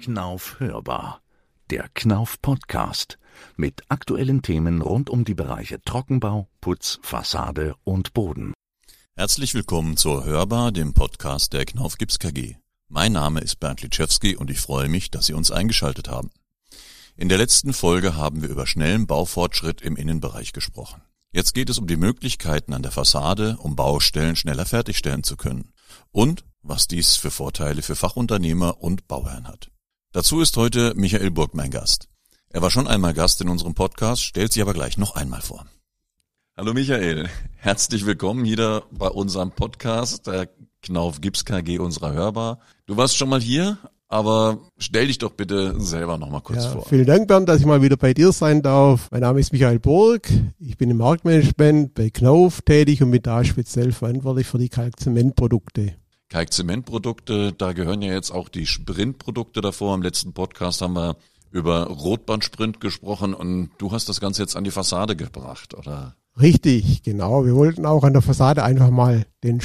Knauf hörbar. Der Knauf Podcast mit aktuellen Themen rund um die Bereiche Trockenbau, Putz, Fassade und Boden. Herzlich willkommen zur Hörbar, dem Podcast der Knauf Gips KG. Mein Name ist Bernd Litschewski und ich freue mich, dass Sie uns eingeschaltet haben. In der letzten Folge haben wir über schnellen Baufortschritt im Innenbereich gesprochen. Jetzt geht es um die Möglichkeiten an der Fassade, um Baustellen schneller fertigstellen zu können und was dies für Vorteile für Fachunternehmer und Bauherren hat. Dazu ist heute Michael Burg mein Gast. Er war schon einmal Gast in unserem Podcast, stellt sich aber gleich noch einmal vor. Hallo Michael, herzlich willkommen hier bei unserem Podcast, der Knauf Gips KG unserer Hörbar. Du warst schon mal hier, aber stell dich doch bitte selber noch mal kurz vor. Vielen Dank, Bernd, dass ich mal wieder bei dir sein darf. Mein Name ist Michael Burg, ich bin im Marktmanagement bei Knauf tätig und bin da speziell verantwortlich für die Kalkzementprodukte. Kalkzementprodukte, da gehören ja jetzt auch die Sprintprodukte davor. Im letzten Podcast haben wir über Rotbandsprint gesprochen und du hast das Ganze jetzt an die Fassade gebracht, oder? Richtig, genau. Wir wollten auch an der Fassade einfach mal den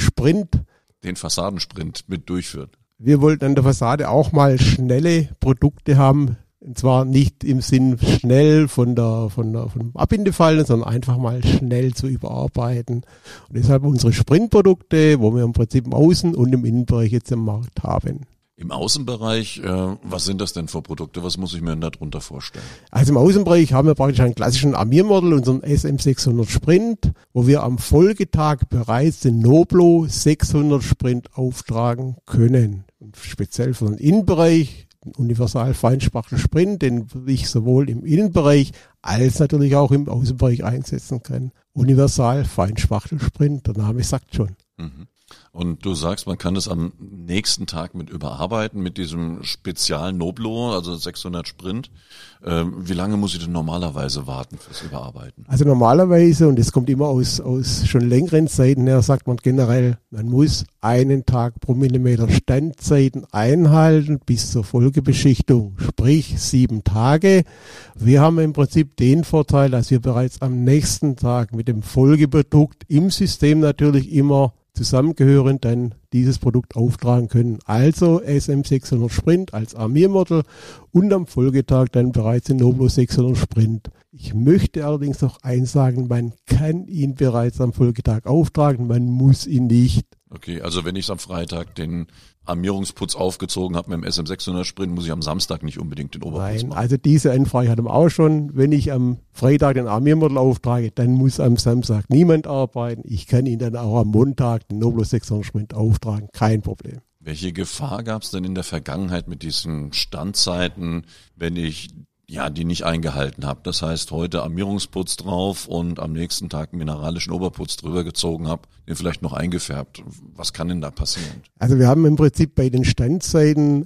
Fassadensprint mit durchführen. Wir wollten an der Fassade auch mal schnelle Produkte haben. Und zwar nicht im Sinn schnell vom Abbindefallen, sondern einfach mal schnell zu überarbeiten. Und deshalb unsere Sprintprodukte, wo wir im Prinzip im Außen- und im Innenbereich jetzt im Markt haben. Im Außenbereich, was sind das denn für Produkte? Was muss ich mir denn darunter vorstellen? Also im Außenbereich haben wir praktisch einen klassischen Armiermodell, unseren SM600 Sprint, wo wir am Folgetag bereits den Noblo 600 Sprint auftragen können. Und speziell für den Innenbereich, den Universal Feinspachtel Sprint, den ich sowohl im Innenbereich als natürlich auch im Außenbereich einsetzen kann. Universal Feinspachtel Sprint, der Name sagt schon. Mhm. Und du sagst, man kann es am nächsten Tag mit überarbeiten, mit diesem Spezial-Noblo, also 600 Sprint. Wie lange muss ich denn normalerweise warten fürs Überarbeiten? Also normalerweise, und das kommt immer aus schon längeren Zeiten her, sagt man generell, man muss einen Tag pro Millimeter Standzeiten einhalten bis zur Folgebeschichtung, sprich 7 Tage. Wir haben im Prinzip den Vorteil, dass wir bereits am nächsten Tag mit dem Folgeprodukt im System natürlich immer zusammengehörend dann dieses Produkt auftragen können. Also SM600 Sprint als Armiermodell und am Folgetag dann bereits den Noblo 600 Sprint. Ich möchte allerdings noch eins sagen, man kann ihn bereits am Folgetag auftragen, man muss ihn nicht. Okay, also wenn ich am Freitag den Armierungsputz aufgezogen habe mit dem SM600 Sprint, muss ich am Samstag nicht unbedingt den Oberputz machen. Nein, also diese Anfrage hatten wir auch schon. Wenn ich am Freitag den Armiermodell auftrage, dann muss am Samstag niemand arbeiten. Ich kann ihn dann auch am Montag den Noblo 600 Sprint auftragen, kein Problem. Welche Gefahr gab es denn in der Vergangenheit mit diesen Standzeiten, wenn ich die nicht eingehalten habe? Das heißt, heute Armierungsputz drauf und am nächsten Tag mineralischen Oberputz drüber gezogen habe, den vielleicht noch eingefärbt. Was kann denn da passieren? Also wir haben im Prinzip bei den Standzeiten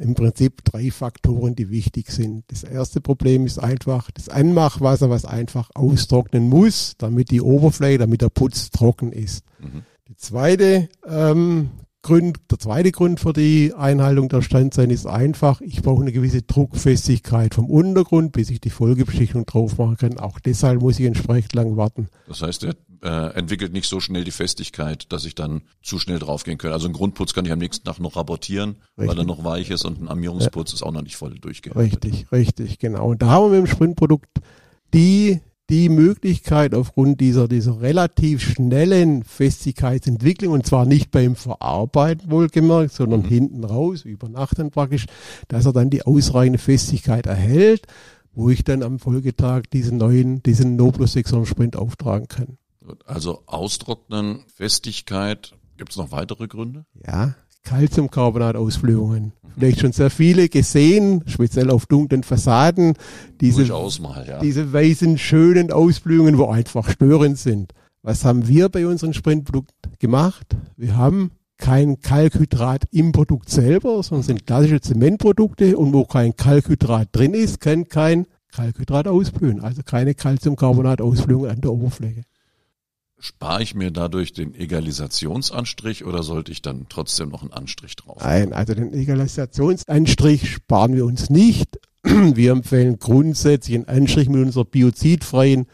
3 Faktoren, die wichtig sind. Das erste Problem ist einfach das Anmachwasser, was einfach austrocknen muss, damit die Oberfläche, damit der Putz trocken ist. Mhm. Der zweite Grund für die Einhaltung der Standzeiten ist einfach, ich brauche eine gewisse Druckfestigkeit vom Untergrund, bis ich die Folgebeschichtung drauf machen kann. Auch deshalb muss ich entsprechend lang warten. Das heißt, er entwickelt nicht so schnell die Festigkeit, dass ich dann zu schnell draufgehen kann. Also einen Grundputz kann ich am nächsten Tag noch rapportieren, weil er noch weich ist, und ein Armierungsputz ist auch noch nicht voll durchgearbeitet. Richtig, genau. Und da haben wir mit dem Sprintprodukt die Möglichkeit aufgrund dieser relativ schnellen Festigkeitsentwicklung, und zwar nicht beim Verarbeiten wohlgemerkt, sondern hinten raus, über Nacht dann praktisch, dass er dann die ausreichende Festigkeit erhält, wo ich dann am Folgetag diesen Noblo 600 Sprint auftragen kann. Also austrocknen, Festigkeit, gibt es noch weitere Gründe? Ja, Calciumcarbonat-Ausblühungen. Vielleicht schon sehr viele gesehen, speziell auf dunklen Fassaden. Diese weißen, schönen Ausblühungen, wo einfach störend sind. Was haben wir bei unserem Sprintprodukt gemacht? Wir haben kein Kalkhydrat im Produkt selber, sondern sind klassische Zementprodukte, und wo kein Kalkhydrat drin ist, kann kein Kalkhydrat ausblühen. Also keine Calciumcarbonat-Ausblühungen an der Oberfläche. Spare ich mir dadurch den Egalisationsanstrich oder sollte ich dann trotzdem noch einen Anstrich drauf machen? Nein, also den Egalisationsanstrich sparen wir uns nicht. Wir empfehlen grundsätzlich einen Anstrich mit unserer biozidfreien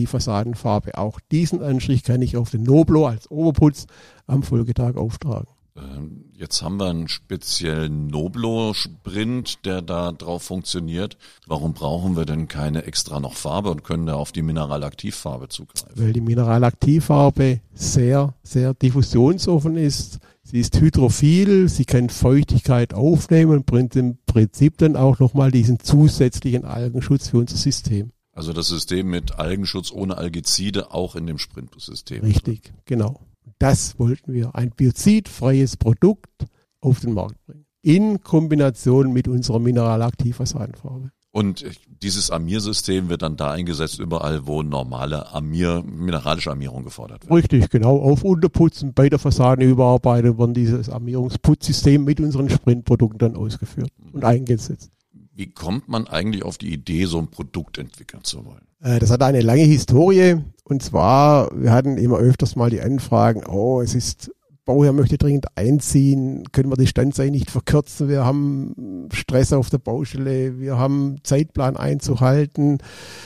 Mineralaktivfassadenfarbe. Auch diesen Anstrich kann ich auf den Noblo als Oberputz am Folgetag auftragen. Jetzt haben wir einen speziellen Noblo-Sprint, der da drauf funktioniert. Warum brauchen wir denn keine extra noch Farbe und können da auf die Mineralaktivfarbe zugreifen? Weil die Mineralaktivfarbe sehr, sehr diffusionsoffen ist. Sie ist hydrophil, sie kann Feuchtigkeit aufnehmen und bringt im Prinzip dann auch nochmal diesen zusätzlichen Algenschutz für unser System. Also das System mit Algenschutz ohne Algizide auch in dem Sprint-System. Richtig, genau. Das wollten wir, ein biozidfreies Produkt auf den Markt bringen. In Kombination mit unserer mineralaktiv-Fassadenfarbe. Und dieses Armiersystem wird dann da eingesetzt, überall, wo normale mineralische Armierung gefordert wird. Richtig, genau. Auf Unterputzen, bei der Fassadenüberarbeitung werden dieses Armierungsputzsystem mit unseren Sprintprodukten dann ausgeführt und eingesetzt. Wie kommt man eigentlich auf die Idee, so ein Produkt entwickeln zu wollen? Das hat eine lange Historie. Und zwar, wir hatten immer öfters mal die Anfragen, Bauherr möchte dringend einziehen, können wir die Standzeit nicht verkürzen, wir haben Stress auf der Baustelle, wir haben Zeitplan einzuhalten.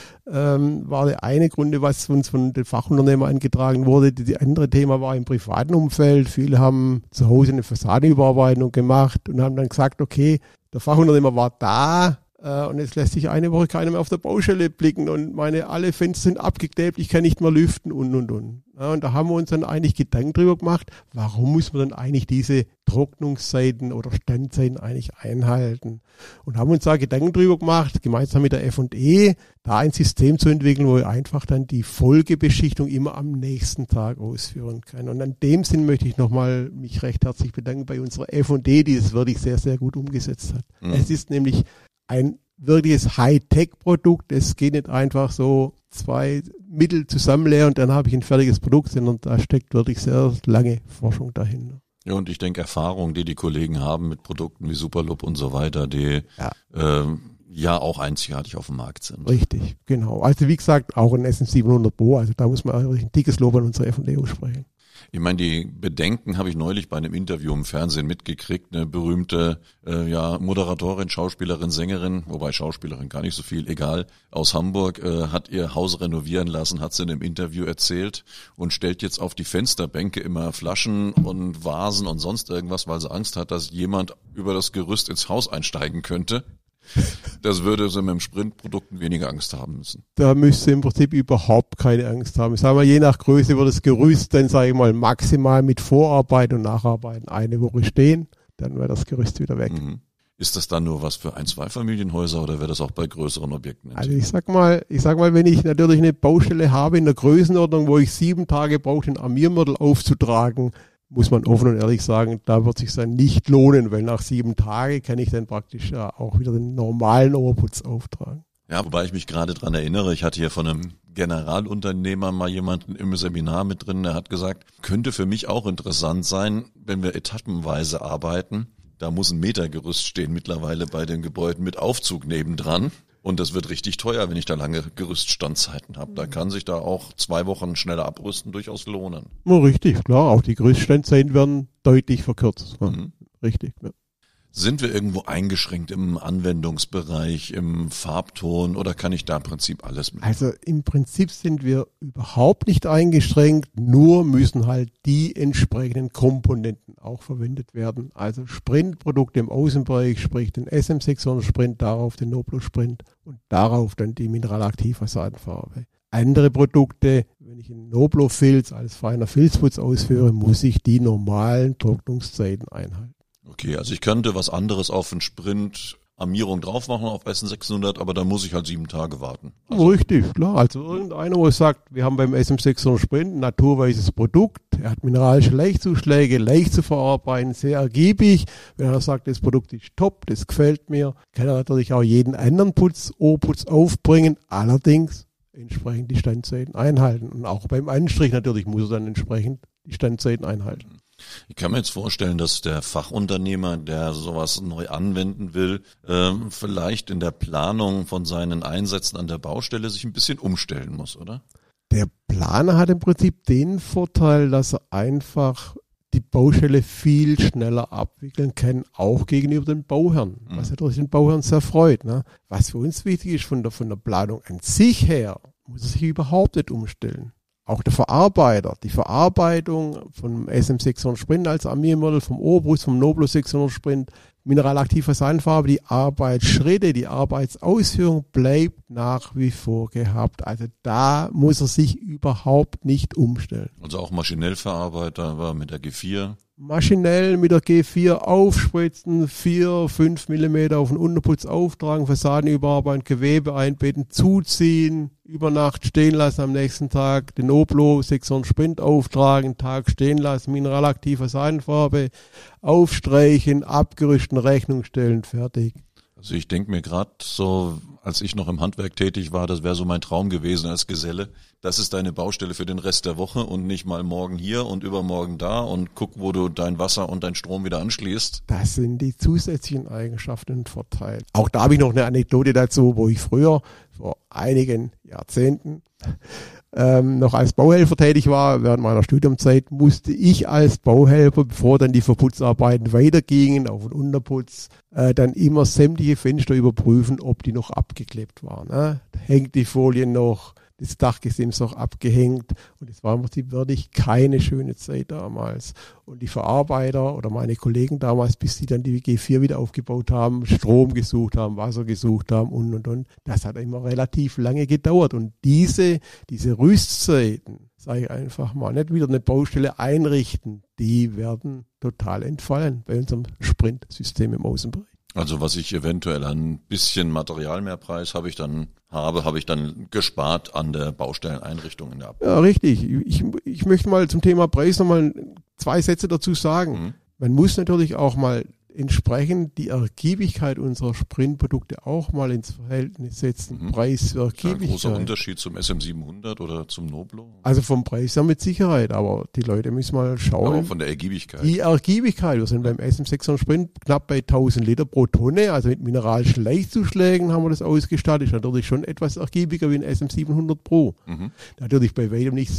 War der eine Grund, was uns von den Fachunternehmern angetragen wurde. Die andere Thema war im privaten Umfeld. Viele haben zu Hause eine Fassadenüberarbeitung gemacht und haben dann gesagt, okay, der Fachunternehmer war da, und jetzt lässt sich eine Woche keiner mehr auf der Baustelle blicken und alle Fenster sind abgeklebt, ich kann nicht mehr lüften und. Ja, und da haben wir uns dann eigentlich Gedanken drüber gemacht, warum muss man dann eigentlich diese Trocknungszeiten oder Standzeiten eigentlich einhalten? Und haben uns da Gedanken drüber gemacht, gemeinsam mit der F&E, da ein System zu entwickeln, wo wir einfach dann die Folgebeschichtung immer am nächsten Tag ausführen kann. Und an dem Sinn möchte ich nochmal mich recht herzlich bedanken bei unserer F&E, die das wirklich sehr, sehr gut umgesetzt hat. Mhm. Es ist nämlich ein wirkliches Hightech-Produkt. Es geht nicht einfach so 2 Mittel zusammenleeren und dann habe ich ein fertiges Produkt, sondern da steckt wirklich sehr lange Forschung dahinter. Ja, und ich denke, Erfahrung, die Kollegen haben mit Produkten wie Superloop und so weiter, die auch einzigartig auf dem Markt sind. Richtig, genau. Also wie gesagt, auch ein SM700 Pro, also da muss man eigentlich ein dickes Lob an unsere F&E aussprechen. Ich meine, die Bedenken habe ich neulich bei einem Interview im Fernsehen mitgekriegt. Eine berühmte Moderatorin, Schauspielerin, Sängerin, wobei Schauspielerin gar nicht so viel, egal, aus Hamburg, hat ihr Haus renovieren lassen, hat sie in einem Interview erzählt und stellt jetzt auf die Fensterbänke immer Flaschen und Vasen und sonst irgendwas, weil sie Angst hat, dass jemand über das Gerüst ins Haus einsteigen könnte. Das würde sie mit dem Sprintprodukten weniger Angst haben müssen. Da müsste im Prinzip überhaupt keine Angst haben. Sagen wir, je nach Größe wird das Gerüst dann, sage ich mal, maximal mit Vorarbeit und Nacharbeiten 1 Woche stehen. Dann wäre das Gerüst wieder weg. Mhm. Ist das dann nur was für 1-2 Familienhäuser oder wäre das auch bei größeren Objekten? Also ich sag mal, wenn ich natürlich eine Baustelle habe in der Größenordnung, wo ich 7 Tage brauche, den Armiermörtel aufzutragen, muss man offen und ehrlich sagen, da wird es sich dann nicht lohnen, weil nach 7 Tagen kann ich dann praktisch auch wieder den normalen Oberputz auftragen. Ja, wobei ich mich gerade dran erinnere, ich hatte hier von einem Generalunternehmer mal jemanden im Seminar mit drin, der hat gesagt, könnte für mich auch interessant sein, wenn wir etappenweise arbeiten. Da muss ein Metergerüst stehen mittlerweile bei den Gebäuden mit Aufzug nebendran. Und das wird richtig teuer, wenn ich da lange Gerüststandzeiten habe. Da kann sich da auch 2 Wochen schneller abrüsten durchaus lohnen. Ja, richtig, klar. Auch die Gerüststandzeiten werden deutlich verkürzt. Ja, richtig, ja. Sind wir irgendwo eingeschränkt im Anwendungsbereich, im Farbton oder kann ich da im Prinzip alles mit? Also im Prinzip sind wir überhaupt nicht eingeschränkt, nur müssen halt die entsprechenden Komponenten auch verwendet werden. Also Sprintprodukte im Außenbereich, sprich den SM600 Sprint, darauf den Noblo Sprint und darauf dann die Mineralaktiv-Fassadenfarbe. Andere Produkte, wenn ich einen Noblo-Filz als feiner Filzputz ausführe, muss ich die normalen Trocknungszeiten einhalten. Okay, also ich könnte was anderes auf einen Sprint Armierung drauf machen auf SM600, aber da muss ich halt 7 Tage warten. Also richtig, klar. Also irgendeiner, wo sagt, wir haben beim SM600 Sprint ein naturweißes Produkt, er hat mineralische Leichtzuschläge, leicht zu verarbeiten, sehr ergiebig. Wenn er sagt, das Produkt ist top, das gefällt mir, kann er natürlich auch jeden anderen Oberputz aufbringen, allerdings entsprechend die Standzeiten einhalten. Und auch beim Anstrich natürlich muss er dann entsprechend die Standzeiten einhalten. Ich kann mir jetzt vorstellen, dass der Fachunternehmer, der sowas neu anwenden will, vielleicht in der Planung von seinen Einsätzen an der Baustelle sich ein bisschen umstellen muss, oder? Der Planer hat im Prinzip den Vorteil, dass er einfach die Baustelle viel schneller abwickeln kann, auch gegenüber den Bauherren, was natürlich den Bauherren sehr freut. Ne? Was für uns wichtig ist von der Planung an sich her, muss er sich überhaupt nicht umstellen. auch der Verarbeiter, die Verarbeitung vom SM600 Sprint als Armiermittel, vom Oberbrust, vom Noblo 600 Sprint, mineralaktive Seidenfarbe, die Arbeitsschritte, die Arbeitsausführung bleibt nach wie vor gehabt. Also da muss er sich überhaupt nicht umstellen. Also auch maschinell verarbeiterbar mit der G4. Maschinell mit der G4 aufspritzen, 4-5 mm auf den Unterputz auftragen, Fassaden überarbeiten, Gewebe einbetten, zuziehen, über Nacht stehen lassen, am nächsten Tag den Noblo 600 Sprint auftragen, Tag stehen lassen, mineralaktive Seidenfarbe, aufstreichen, abgerüsten, Rechnung stellen, fertig. Also ich denke mir gerade so, als ich noch im Handwerk tätig war, das wäre so mein Traum gewesen als Geselle. Das ist deine Baustelle für den Rest der Woche und nicht mal morgen hier und übermorgen da und guck, wo du dein Wasser und dein Strom wieder anschließt. Das sind die zusätzlichen Eigenschaften und Vorteile. Auch da habe ich noch eine Anekdote dazu, wo ich früher vor einigen Jahrzehnten noch als Bauhelfer tätig war. Während meiner Studiumzeit musste ich als Bauhelfer, bevor dann die Verputzarbeiten weitergingen, auf den Unterputz, dann immer sämtliche Fenster überprüfen, ob die noch abgeklebt waren. Ne? Hängt die Folie noch, das Dachgesims auch abgehängt und es war wirklich keine schöne Zeit damals. Und die Verarbeiter oder meine Kollegen damals, bis sie dann die G4 wieder aufgebaut haben, Strom gesucht haben, Wasser gesucht haben und. Das hat immer relativ lange gedauert. Und diese Rüstzeiten, sage ich einfach mal, nicht wieder eine Baustelle einrichten, die werden total entfallen bei unserem Sprint-System im Außenbereich. Also was ich eventuell ein bisschen Materialmehrpreis habe ich dann gespart an der Baustelleneinrichtung in der Abbau. Ja, richtig. Ich möchte mal zum Thema Preis nochmal 2 Sätze dazu sagen. Man muss natürlich auch mal entsprechend die Ergiebigkeit unserer Sprintprodukte auch mal ins Verhältnis setzen. Preis für Ergiebigkeit. Ein großer Unterschied zum SM700 oder zum Noblo? Also vom Preis her mit Sicherheit, aber die Leute müssen mal schauen. Aber von der Ergiebigkeit. Die Ergiebigkeit, wir sind beim SM600 Sprint knapp bei 1000 Liter pro Tonne, also mit mineralischen Leichtzuschlägen haben wir das ausgestattet. Ist natürlich schon etwas ergiebiger wie ein SM700 Pro. Natürlich bei weitem nicht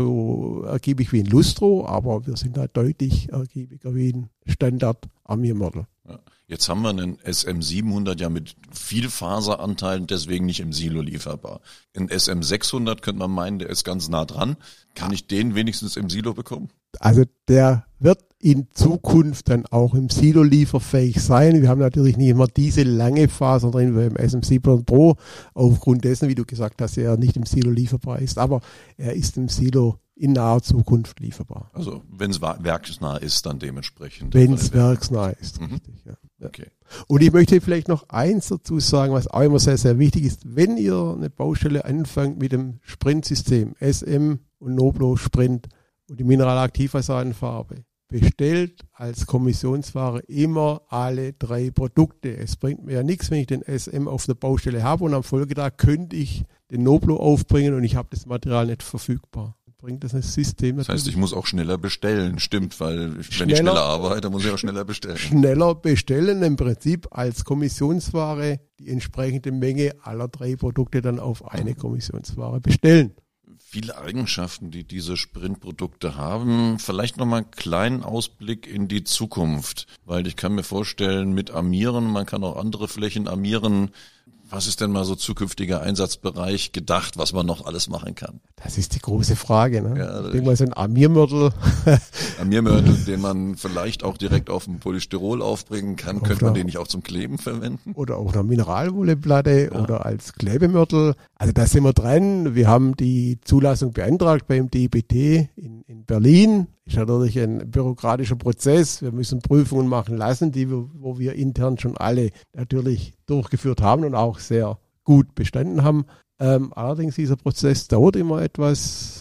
so ergiebig wie ein Lustro, aber wir sind da deutlich ergiebiger wie ein Standard-Armiermodell. Ja. Jetzt haben wir einen SM700 ja mit viel Faseranteilen, deswegen nicht im Silo lieferbar. Ein SM600 könnte man meinen, der ist ganz nah dran. Kann ich den wenigstens im Silo bekommen? Also der wird in Zukunft dann auch im Silo lieferfähig sein. Wir haben natürlich nicht immer diese lange Faser drin wie im SM700 Pro, aufgrund dessen, wie du gesagt hast, er nicht im Silo lieferbar ist. Aber er ist im Silo in naher Zukunft lieferbar. Also wenn es werksnah ist, dann dementsprechend. Wenn es werksnah ist, richtig, ja. Okay. Und ich möchte vielleicht noch eins dazu sagen, was auch immer sehr, sehr wichtig ist. Wenn ihr eine Baustelle anfangt mit dem Sprint-System, SM und Noblo Sprint und die mineralaktivfassadenfarbe, bestellt als Kommissionsware immer alle 3 Produkte. Es bringt mir ja nichts, wenn ich den SM auf der Baustelle habe und am Folgetag könnte ich den Noblo aufbringen und ich habe das Material nicht verfügbar. Bringt das System natürlich. Das heißt, ich muss auch schneller bestellen, stimmt, weil wenn ich schneller arbeite, muss ich auch schneller bestellen. Schneller bestellen, im Prinzip als Kommissionsware die entsprechende Menge aller 3 Produkte dann auf eine Kommissionsware bestellen. Viele Eigenschaften, die diese Sprintprodukte haben. Vielleicht nochmal einen kleinen Ausblick in die Zukunft, weil ich kann mir vorstellen, mit Armieren, man kann auch andere Flächen armieren. Was ist denn mal so zukünftiger Einsatzbereich gedacht, was man noch alles machen kann? Das ist die große Frage, ne? Ja, ich denke mal, so ein Armiermörtel. Armiermörtel, den man vielleicht auch direkt auf dem Polystyrol aufbringen kann. Könnte man den nicht auch zum Kleben verwenden? Oder auch eine Mineralwolleplatte oder als Klebemörtel. Also da sind wir dran. Wir haben die Zulassung beantragt beim DBT in Berlin. Ist natürlich ein bürokratischer Prozess. Wir müssen Prüfungen machen lassen, wo wir intern schon alle natürlich durchgeführt haben und auch sehr gut bestanden haben. Allerdings dieser Prozess dauert immer etwas.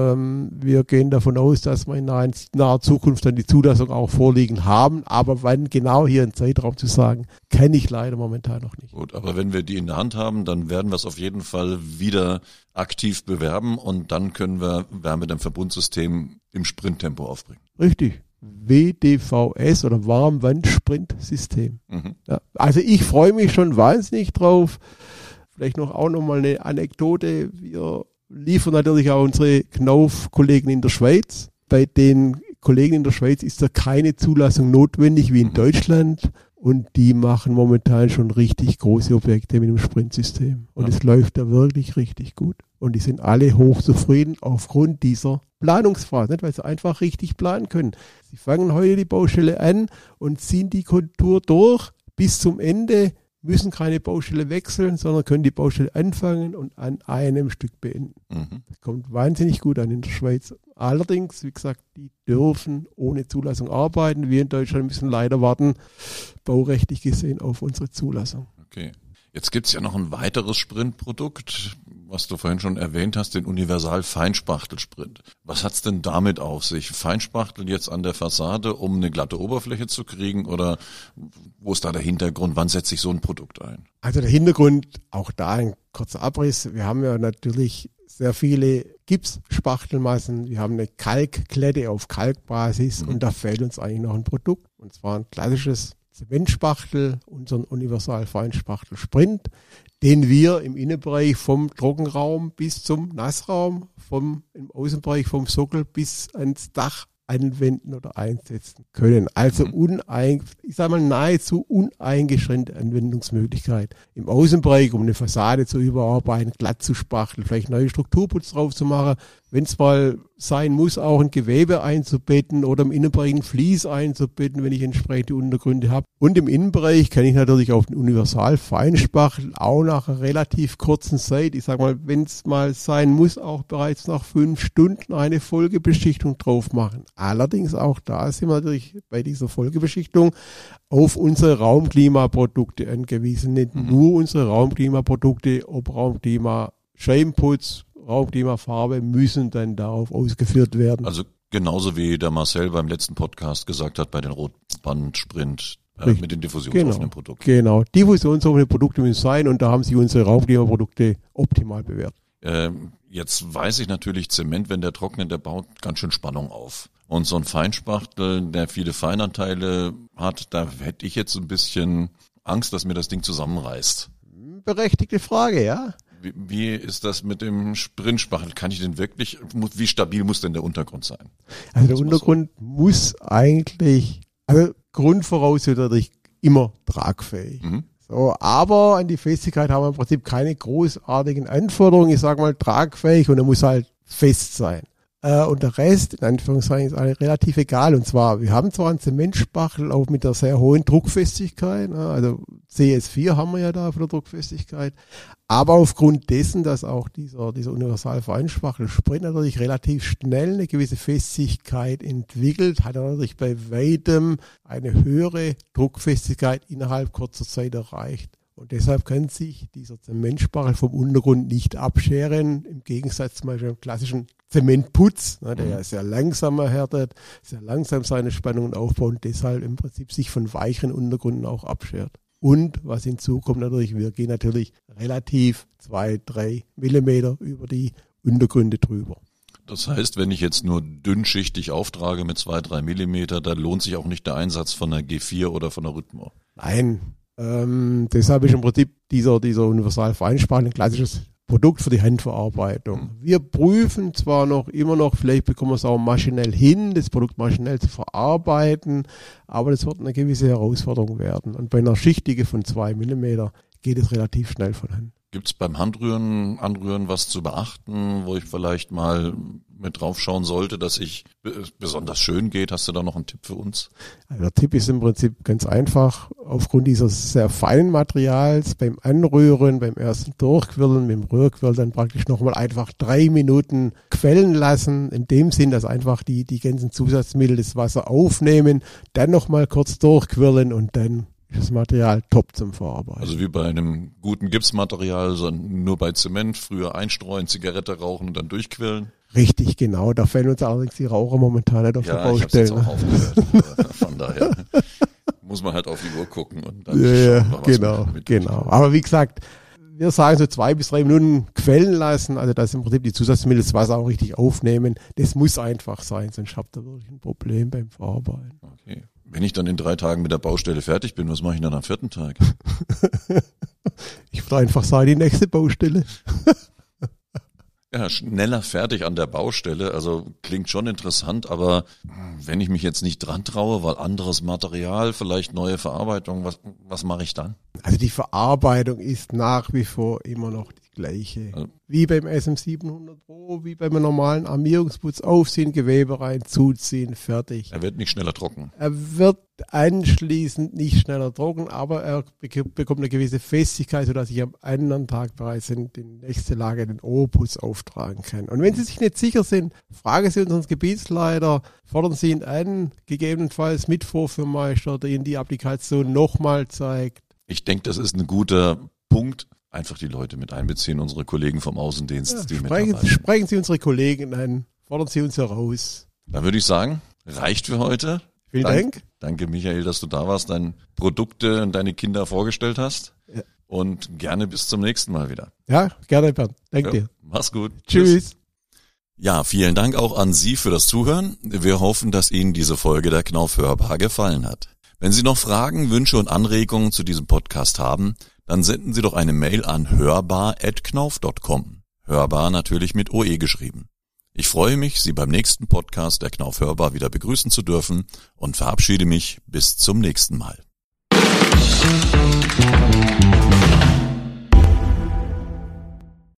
Wir gehen davon aus, dass wir in naher Zukunft dann die Zulassung auch vorliegen haben. Aber wann genau hier ein Zeitraum zu sagen, kann ich leider momentan noch nicht. Gut, aber wenn wir die in der Hand haben, dann werden wir es auf jeden Fall wieder aktiv bewerben und dann können wir Wärme- und Verbundsystem im Sprinttempo aufbringen. Richtig. WDVS oder Warmwand-Sprint-System. Ja, also ich freue mich schon wahnsinnig drauf. Vielleicht auch noch mal eine Anekdote. Wir liefern natürlich auch unsere Knauf-Kollegen in der Schweiz. Bei den Kollegen in der Schweiz ist da keine Zulassung notwendig wie in Deutschland. Und die machen momentan schon richtig große Objekte mit dem Sprint-System. Und es läuft da wirklich richtig gut. und die sind alle hochzufrieden aufgrund dieser Planungsphase, nicht? Weil sie einfach richtig planen können. Sie fangen heute die Baustelle an und ziehen die Kontur durch bis zum Ende, müssen keine Baustelle wechseln, sondern können die Baustelle anfangen und an einem Stück beenden. Das kommt wahnsinnig gut an in der Schweiz. Allerdings, wie gesagt, die dürfen ohne Zulassung arbeiten. Wir in Deutschland müssen leider warten, baurechtlich gesehen, auf unsere Zulassung. Okay. Jetzt gibt's ja noch ein weiteres Sprintprodukt, was du vorhin schon erwähnt hast, den Universal-Feinspachtel-Sprint. Was hat's denn damit auf sich? Feinspachtel jetzt an der Fassade, um eine glatte Oberfläche zu kriegen, oder wo ist da der Hintergrund? Wann setzt sich so ein Produkt ein? Also der Hintergrund, auch da ein kurzer Abriss. Wir haben ja natürlich sehr viele Gipsspachtelmassen. Wir haben eine Kalkklätte auf Kalkbasis und da fehlt uns eigentlich noch ein Produkt. Und zwar ein klassisches Zementspachtel, unseren Universal-Feinspachtel Sprint, den wir im Innenbereich vom Trockenraum bis zum Nassraum, im Außenbereich vom Sockel bis ans Dach anwenden oder einsetzen können. Also nahezu uneingeschränkte Anwendungsmöglichkeit. Im Außenbereich, um eine Fassade zu überarbeiten, glatt zu spachteln, vielleicht neue Strukturputz drauf zu machen, wenn es mal sein muss, auch ein Gewebe einzubetten oder im Innenbereich ein Vlies einzubetten, wenn ich entsprechende Untergründe habe. Und im Innenbereich kann ich natürlich auf den Universal-Feinspachtel auch nach einer relativ kurzen Zeit, ich sag mal, wenn es mal sein muss, auch bereits nach 5 Stunden eine Folgebeschichtung drauf machen. Allerdings auch da sind wir natürlich bei dieser Folgebeschichtung auf unsere Raumklimaprodukte angewiesen. Nicht nur unsere Raumklimaprodukte, ob Raumklima Scheibenputz, Raumklimafarbe müssen dann darauf ausgeführt werden. Also genauso wie der Marcel beim letzten Podcast gesagt hat, bei den Rotbandsprint mit den diffusionsoffenen Produkten. Genau, diffusionsoffene Produkte müssen sein und da haben sich unsere Raumklimaprodukte optimal bewährt. Jetzt weiß ich natürlich, Zement, wenn der trocknet, der baut ganz schön Spannung auf. Und so ein Feinspachtel, der viele Feinanteile hat, da hätte ich jetzt ein bisschen Angst, dass mir das Ding zusammenreißt. Berechtigte Frage, ja. Wie ist das mit dem Sprintspachtel? Kann ich den wirklich, wie stabil muss denn der Untergrund sein? Also der Untergrund muss eigentlich, also Grundvoraussetzung natürlich immer tragfähig. So, aber an die Festigkeit haben wir im Prinzip keine großartigen Anforderungen. Ich sage mal tragfähig und er muss halt fest sein. Und der Rest, in Anführungszeichen, ist eigentlich relativ egal. Und zwar, wir haben zwar einen Zementspachtel auch mit einer sehr hohen Druckfestigkeit, also CS4 haben wir ja da für die Druckfestigkeit, aber aufgrund dessen, dass auch dieser Universal-Feinspachtel Sprint natürlich relativ schnell eine gewisse Festigkeit entwickelt, hat er natürlich bei weitem eine höhere Druckfestigkeit innerhalb kurzer Zeit erreicht. Und deshalb kann sich dieser Zementspachtel vom Untergrund nicht abscheren, im Gegensatz zum Beispiel im klassischen Zementputz, der ja sehr langsam erhärtet, sehr langsam seine Spannungen aufbaut und deshalb im Prinzip sich von weicheren Untergründen auch abschert. Und was hinzukommt natürlich, wir gehen natürlich relativ 2-3 Millimeter über die Untergründe drüber. Das heißt, wenn ich jetzt nur dünnschichtig auftrage mit 2-3 Millimeter, dann lohnt sich auch nicht der Einsatz von einer G4 oder von einer Rhythmo. Nein, deshalb ist im Prinzip dieser Universal-Feinspachtel ein klassisches Produkt für die Handverarbeitung. Wir prüfen zwar immer noch, vielleicht bekommen wir es auch maschinell hin, das Produkt maschinell zu verarbeiten, aber das wird eine gewisse Herausforderung werden. Und bei einer Schichtdicke von 2 Millimeter geht es relativ schnell von Hand. Gibt es beim Anrühren was zu beachten, wo ich vielleicht mal mit drauf schauen sollte, dass ich besonders schön geht? Hast du da noch einen Tipp für uns? Also der Tipp ist im Prinzip ganz einfach. Aufgrund dieses sehr feinen Materials beim Anrühren, beim ersten Durchquirlen, mit dem Rührquirl dann praktisch nochmal einfach 3 Minuten quellen lassen. In dem Sinn, dass einfach die ganzen Zusatzmittel das Wasser aufnehmen, dann nochmal kurz durchquirlen und dann das Material top zum Verarbeiten. Also wie bei einem guten Gipsmaterial, sondern nur bei Zement, früher einstreuen, Zigarette rauchen und dann durchquillen. Richtig, genau. Da fällen uns allerdings die Raucher momentan nicht auf der Baustelle. Ja, ich habe jetzt auch aufgehört. Von daher muss man halt auf die Uhr gucken und dann schauen, genau. Aber wie gesagt, wir sagen so 2 bis 3 Minuten quellen lassen, also dass im Prinzip die Zusatzmittel das Wasser auch richtig aufnehmen. Das muss einfach sein, sonst habt ihr wirklich ein Problem beim Verarbeiten. Okay. Wenn ich dann in 3 Tagen mit der Baustelle fertig bin, was mache ich dann am 4. Tag? Ich würde einfach sagen, die nächste Baustelle. Ja, schneller fertig an der Baustelle, also klingt schon interessant, aber wenn ich mich jetzt nicht dran traue, weil anderes Material, vielleicht neue Verarbeitung, was mache ich dann? Also die Verarbeitung ist nach wie vor immer noch die Gleiche. Wie beim SM700 Pro, wie beim normalen Armierungsputz, aufziehen, Gewebe rein, zuziehen, fertig. Er wird nicht schneller trocken. Er wird anschließend nicht schneller trocken, aber er bekommt eine gewisse Festigkeit, sodass ich am anderen Tag bereits in die nächste Lage den Oberputz auftragen kann. Und wenn Sie sich nicht sicher sind, fragen Sie unseren Gebietsleiter, fordern Sie ihn an, gegebenenfalls mit Vorführmeister, der Ihnen die Applikation nochmal zeigt. Ich denke, das ist ein guter Punkt. Einfach die Leute mit einbeziehen, unsere Kollegen vom Außendienst. Die sprechen Sie unsere Kollegen an, fordern Sie uns heraus. Dann würde ich sagen, reicht für heute. Vielen Dank. Danke, Michael, dass du da warst, deine Produkte und deine Kinder vorgestellt hast. Ja. Und gerne bis zum nächsten Mal wieder. Ja, gerne, Bernd. Danke dir. Mach's gut. Tschüss. Ja, vielen Dank auch an Sie für das Zuhören. Wir hoffen, dass Ihnen diese Folge der Knauf Hörbar gefallen hat. Wenn Sie noch Fragen, Wünsche und Anregungen zu diesem Podcast haben, dann senden Sie doch eine Mail an hörbar@knauf.com. Hörbar natürlich mit OE geschrieben. Ich freue mich, Sie beim nächsten Podcast der Knauf Hörbar wieder begrüßen zu dürfen und verabschiede mich bis zum nächsten Mal.